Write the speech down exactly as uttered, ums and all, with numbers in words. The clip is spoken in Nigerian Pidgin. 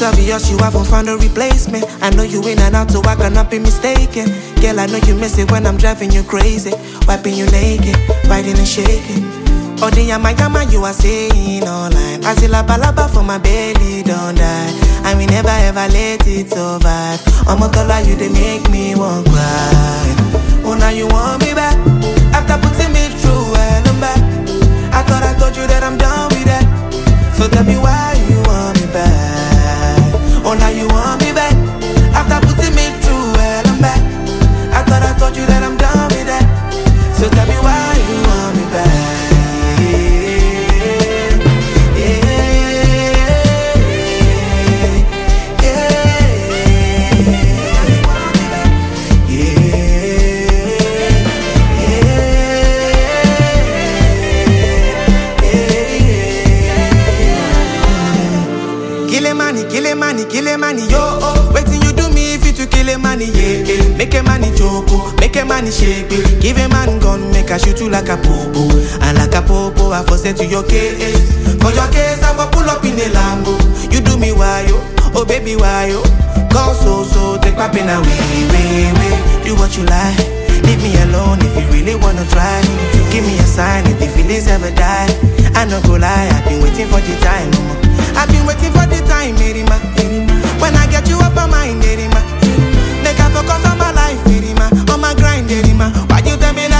obvious you haven't found a replacement. I know you in and out, so I cannot be mistaken. Girl, I know you miss it when I'm driving you crazy, wiping you naked, riding and shaking. Oh, the yama yama you are saying online. I see la balaba for my belly, don't die. I will never ever let it survive. I'm a color you, they make me want cry. Oh, now you want me back after putting me through hell and back. I thought I told you that I'm done with that. So tell me why you want me back. Oh, now you want me back after putting me through hell and back. I thought I told you that I'm done with that. So tell me why you want me back. Kill a money, kill a money, yo, oh. Waiting you do me if you to kill a money, yeah, yeah. Make a money choco, make a money shake, baby. Give a man gun, make a shoot you like a popo. And like a popo, I for say to your case. For your case, I for pull up in a Lambo. You do me why, yo, oh baby, why, yo. Go so, so, take my pen away, way, way. Do what you like, leave me alone if you really wanna try. Give me a sign if the feelings ever die. I no go lie, I've been waiting for the time, mama. I've been waiting for the time, Merima. When I get you up my mind, Merima. Make I focus on my life, Merima. On my grind, Merima. Why you tell me